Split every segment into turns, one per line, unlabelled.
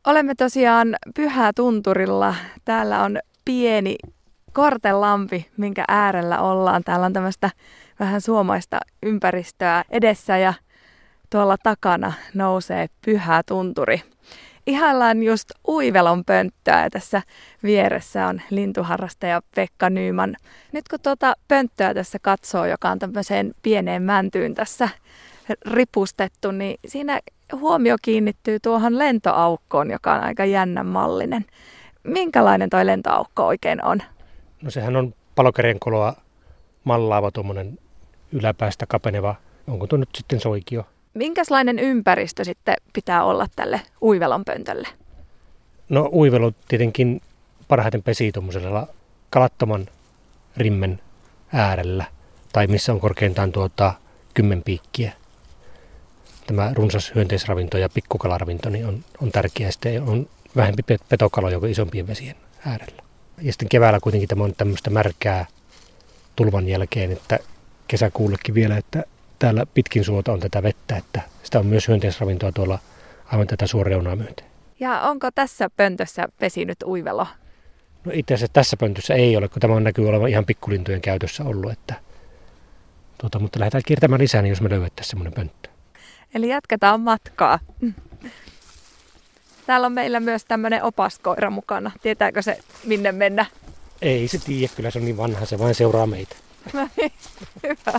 Olemme tosiaan Pyhätunturilla. Täällä on pieni kortelampi, minkä äärellä ollaan. Täällä on tämmöistä vähän suomaista ympäristöä edessä ja tuolla takana nousee Pyhätunturi. Ihaillaan just Uivelon pönttöä ja tässä vieressä on lintuharrastaja Pekka Nyman. Nyt kun tuota pönttöä tässä katsoo, joka on tämmöiseen pieneen mäntyyn tässä ripustettu, niin siinä huomio kiinnittyy tuohon lentoaukkoon, joka on aika jännän mallinen. Minkälainen toi lentoaukko oikein on?
No sehän on palokärjenkoloa mallaava tuommoinen yläpäästä kapeneva, onko tuo nyt sitten soikio?
Minkälainen ympäristö sitten pitää olla tälle Uivelon pöntölle?
No uivelo tietenkin parhaiten pesii tuommoisella kalattoman rimmen äärellä, tai missä on korkeintaan 10 piikkiä. Tämä runsas hyönteisravinto ja pikkukalaravinto niin on tärkeää. Sitten on vähempi petokaloja kuin isompien vesien äärellä. Ja sitten keväällä kuitenkin tämä on tämmöistä märkää tulvan jälkeen, että kesäkuullekin vielä, että täällä pitkin suota on tätä vettä, että sitä on myös hyönteisravintoa tuolla aivan tätä suoreunaa myöten.
Ja onko tässä pöntössä pesinyt uivelo?
No itse asiassa tässä pöntössä ei ole, kun tämä on näkyy olevan ihan pikkulintujen käytössä ollut, että mutta lähdetään kiertämään lisää, niin jos me löydettäisiin semmoinen pönttö.
Eli jatketaan matkaa. Täällä on meillä myös tämmöinen opaskoira mukana. Tietääkö se, minne mennä?
Ei se tiedä, kyllä se on niin vanha, se vain seuraa meitä.
No niin, hyvä.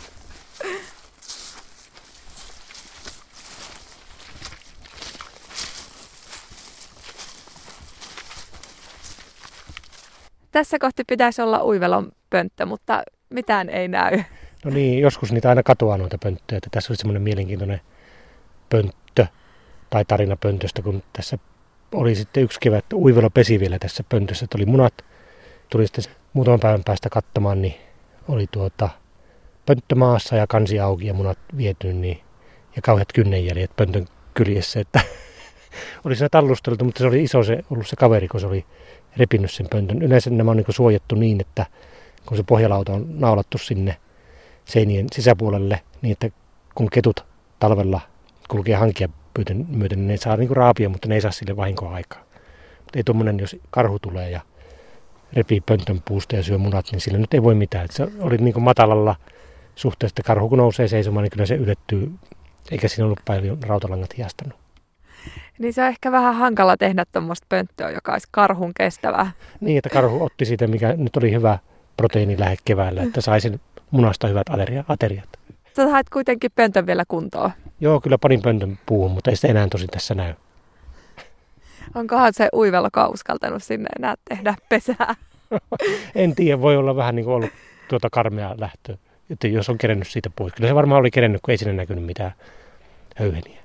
Tässä kohti pitäisi olla Uivelon pönttö, mutta mitään ei näy.
No niin, joskus niitä aina katoaa noita pönttöjä. Tässä oli semmoinen mielenkiintoinen pönttö tai tarina pöntöstä, kun tässä oli sitten yksi kevät, että Uivelo pesi vielä tässä pöntössä. Tuli munat, tuli sitten muutaman päivän päästä katsomaan, niin oli pönttö maassa ja kansi auki ja munat viety, niin, ja kauheat kynnenjäljet pöntön kyljessä. Että oli siinä tallusteltu, mutta se oli iso ollut se kaveri, kun se oli repinyt sen pöntön. Yleensä nämä on niin suojattu niin, että kun se pohjalauta on naulattu sinne seinien sisäpuolelle, niin että kun ketut talvella kulkee hankia myöten, niin ne saa niin raapia, mutta ne ei saa sille vahinkoa aikaa. Mutta ei tuommoinen, jos karhu tulee ja repii pöntön puusta ja syö munat, niin sillä nyt ei voi mitään. Se oli niin matalalla suhteessa, karhu kun nousee seisomaan, niin kyllä se ylettyy, eikä siinä ollut paljon rautalangat hiastanut.
Niin se on ehkä vähän hankala tehdä tuommoista pönttöä, joka olisi karhun kestävää.
Niin, että karhu otti siitä, mikä nyt oli hyvä proteiinilähe keväällä, että sai sen munasta hyvät ateriat.
Sä sait kuitenkin pöntön vielä kuntoon.
Joo, kyllä panin pöntön puuhun, mutta ei sitä enää tosin tässä näy.
Onkohan se Uivelokaan uskaltanut sinne enää tehdä pesää?
En tiedä, voi olla vähän niin kuin ollut karmea lähtö, että jos on kerennyt siitä pois. Kyllä se varmaan oli kerennyt, kun ei sinne näkynyt mitään höyheniä.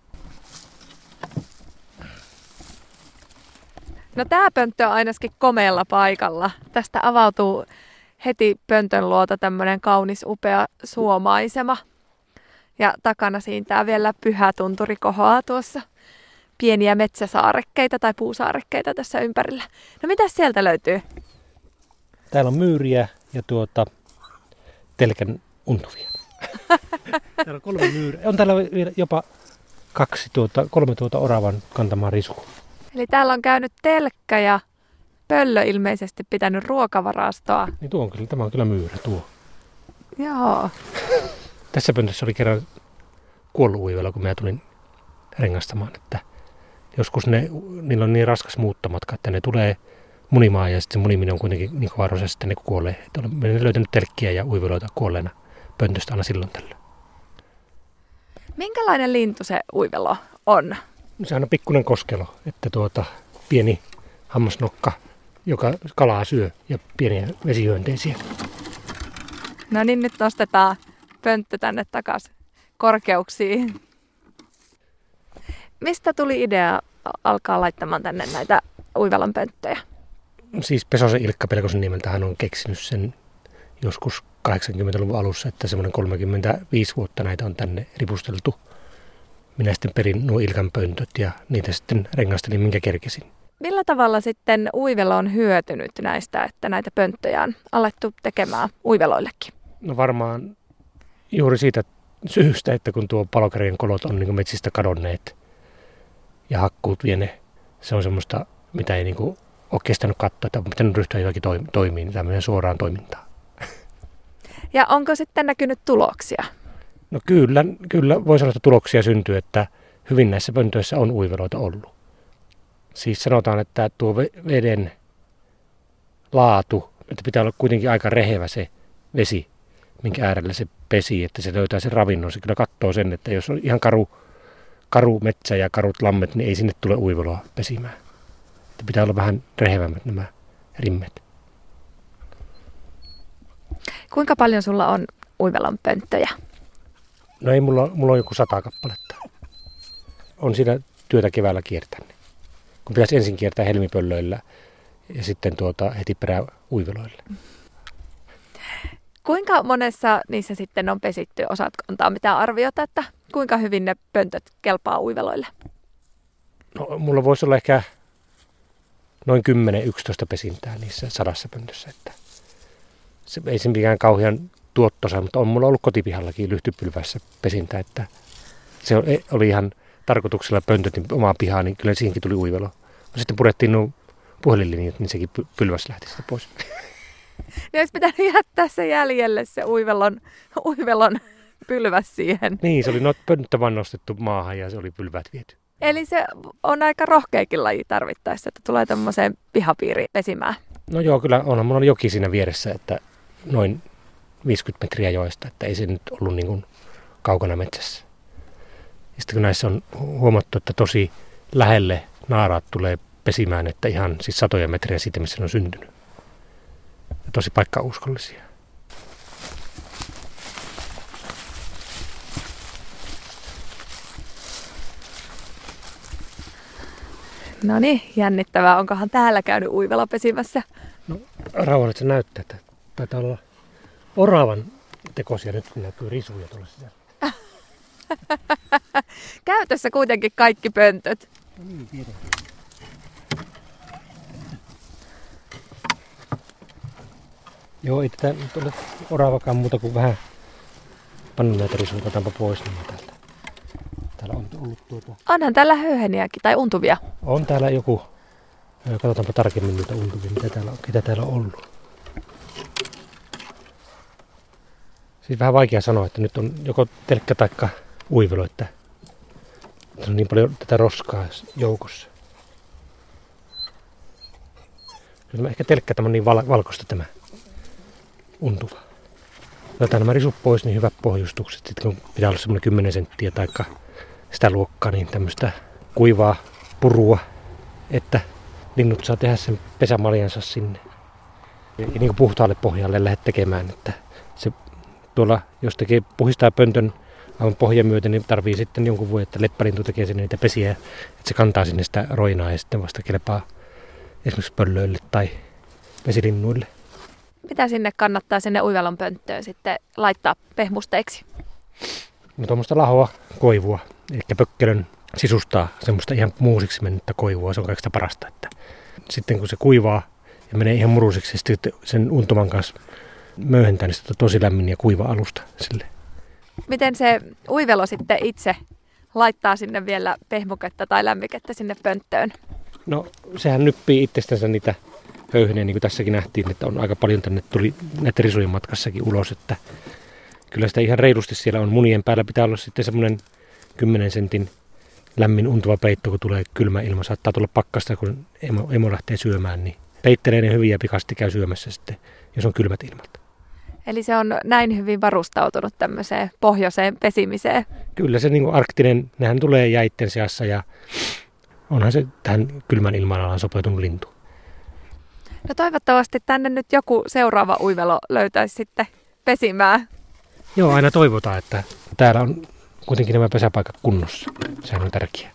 No tää pönttö on ainakin komealla paikalla. Tästä avautuu heti pöntön luota tämmönen kaunis upea suomaisema. Ja takana siintää vielä Pyhätunturi kohoaa tuossa. Pieniä metsäsaarekkeita tai puusaarekkeita tässä ympärillä. No mitä sieltä löytyy?
Täällä on myyriä ja telkän untuvia. Täällä on 3 myyriä. On täällä vielä jopa 3 oravan kantamaa risua.
Eli täällä on käynyt telkkä ja pöllö ilmeisesti pitänyt ruokavarastoa.
Niin tämä on kyllä myyrä tuo.
Joo.
Tässä pöntössä oli kerran kuollut uivelo, kun minä tulin rengastamaan, että joskus niillä on niin raskas muuttomatka, että ne tulee munimaan ja sitten se muniminen on kuitenkin niin vaarallista, sitten ne kuolee. Olen löytänyt telkkiä ja uiveloita kuolleena pöntöstä aina silloin tällä.
Minkälainen lintu se uivelo on?
Sehän on pikkuinen koskelo, että pieni hammasnokka, joka kalaa syö ja pieniä vesihyönteisiä.
No niin, nyt nostetaan pönttö tänne takaisin korkeuksiin. Mistä tuli idea alkaa laittamaan tänne näitä Uivelon pönttöjä?
Siis Pesosen Ilkka Pelkosen nimeltä hän on keksinyt sen joskus 80-luvun alussa, että semmoinen 35 vuotta näitä on tänne ripusteltu. Minä sitten perin nuo Ilkan pöntöt ja niitä sitten rengastelin minkä kerkesin.
Millä tavalla sitten uivelo on hyötynyt näistä, että näitä pönttöjä on alettu tekemään uiveloillekin?
No varmaan juuri siitä syystä, että kun tuo palokärjen kolot on niin metsistä kadonneet ja hakkuut vie ne se on semmoista, mitä ei niinku ole kestänyt katsoa, että on pitänyt ryhtyä johonkin toimiin, tämmöinen suoraan toimintaan.
Ja onko sitten näkynyt tuloksia?
No kyllä voi sanoa, että tuloksia syntyy, että hyvin näissä pöntöissä on uiveloita ollut. Siis sanotaan, että tuo veden laatu, että pitää olla kuitenkin aika rehevä se vesi, minkä äärellä se pesii, että se löytää sen ravinnon. Se kyllä katsoo sen, että jos on ihan karu metsä ja karut lammet, niin ei sinne tule uiveloa pesimään. Että pitää olla vähän rehevämmät nämä rimmet.
Kuinka paljon sulla on uivelon pönttöjä?
No ei, mulla on joku 100 kappaletta. On siinä työtä keväällä kiertänyt. Kun pitäisi ensin kiertää helmipöllöillä ja sitten heti perään uiveloille.
Kuinka monessa niissä sitten on pesitty? Osaatko antaa mitään arviota, että kuinka hyvin ne pöntöt kelpaa uiveloille?
No, mulla voisi olla ehkä noin 10-11 pesintää niissä 100 pöntössä. Että se ei se mikään kauhean tuottoisa, mutta on mulla ollut kotipihallakin lyhtypylvässä pesintä, että se oli ihan tarkoituksella pöntötin omaa pihaa, niin kyllä siihenkin tuli uivelo. Sitten purettiin nuo puhelinlinjat, niin sekin pylväs lähti sitä pois.
Niin olisi pitänyt jättää se jäljelle se uivelon pylväs siihen.
Niin, se oli noita pönttä vaan nostettu maahan ja se oli pylvät viety.
Eli se on aika rohkeakin laji tarvittaessa, että tulee tämmöiseen pihapiiriin pesimään.
No joo, kyllä onhan mulla joki siinä vieressä, että noin 50 metriä joesta, että ei se nyt ollut niin kuin kaukana metsässä. Ja sitten kun näissä on huomattu, että tosi lähelle naaraat tulee pesimään, että ihan siis satoja metriä siitä, missä ne on syntynyt. Ja tosi paikkauskollisia.
No niin, jännittävää. Onkohan täällä käynyt uivelo pesimässä?
No, rauhalliset se näyttää, että taitaa olla oravan tekoisia nyt, kun näkyy risuja tuolla sisällä.
Käytössä kuitenkin kaikki pöntöt.
No niin, tietenkin. Joo, ei tätä nyt ole oravakaan muuta kuin vähän pannut näitä risuja. Otetaanpa pois nämä täältä. Täällä on ollut
Onhan täällä höyheniäkin tai untuvia.
On täällä joku. Katsotaanpa tarkemmin niitä untuvia, ketä täällä on ollut. Siis vähän vaikea sanoa, että nyt on joko telkkä taikka uivelo, että on niin paljon tätä roskaa joukossa. Kyllä ehkä telkkä tämä on niin valkoista tämä untuva. Otetaan nämä risut pois, niin hyvät pohjustukset. Sitten kun pitää olla semmoinen 10 senttiä taikka sitä luokkaa, niin tämmöistä kuivaa purua, että linnut saa tehdä sen pesämaljansa sinne. Ja niin kuin puhtaalle pohjalle lähde tekemään, että se tuolla, jos tekee puhistaa pöntön aivan pohjan myöten, niin tarvii sitten jonkun vuoden, että leppälintu tekee sinne niitä pesiä, että se kantaa sinne sitä roinaa ja sitten vasta kelpaa esimerkiksi pöllöille tai vesilinnuille.
Mitä sinne kannattaa sinne uivelon pönttöön sitten laittaa pehmusteiksi?
No tuommoista lahoa koivua, eli pökkelön sisustaa semmoista ihan muusiksi mennyttä koivua, se on kaikista parasta. Että sitten kun se kuivaa ja menee ihan murusiksi, sitten sen untuman kanssa möyhentää, niin sitten on tosi lämmin ja kuiva alusta sille.
Miten se uivelo sitten itse laittaa sinne vielä pehmuketta tai lämmikettä sinne pönttöön?
No sehän nyppii itsestänsä niitä höyheniä, niin kuin tässäkin nähtiin, että on aika paljon tänne tuli näiden risujen matkassakin ulos, että kyllä sitä ihan reilusti siellä on. Munien päällä pitää olla sitten semmoinen 10 sentin lämmin untuva peitto, kun tulee kylmä ilma. Saattaa tulla pakkasta, kun emo lähtee syömään, niin peittelee ne hyvin ja pikasti käy syömässä sitten, jos on kylmät ilmat.
Eli se on näin hyvin varustautunut tämmöiseen pohjoiseen pesimiseen.
Kyllä se niin kuin arktinen, nehän tulee jäitten seassa ja onhan se tähän kylmän ilmanalaan sopeutunut lintu.
No toivottavasti tänne nyt joku seuraava uivelo löytäisi sitten pesimään.
Joo, aina toivotaan, että täällä on kuitenkin nämä pesäpaikat kunnossa. Sehän on tärkeää.